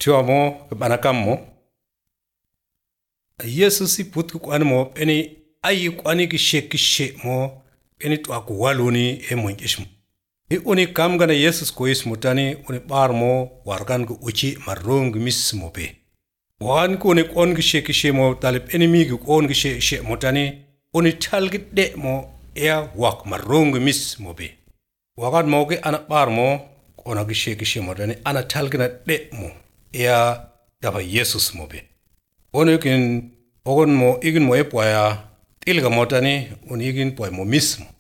tiwa mo banakam mo Yesu si put ku kwani mo eni ayi kwani ki she mo eni to aku waluni e mo ngishmo e uni kam gana Yesus ko is mutani uni bar mo wargan ku uchi marung mis mo be wan ko ni kon ki she mo talib eni mi ku kon ki she mutani uni talgit de mo ya wak marung mis mo be wagat mo ke ana bar mo kona ki she mutani ana talgina de mo ya dafa Yesus mo be Onekin ogon mo igin mo epoya tilga motani on igin poy mo mismo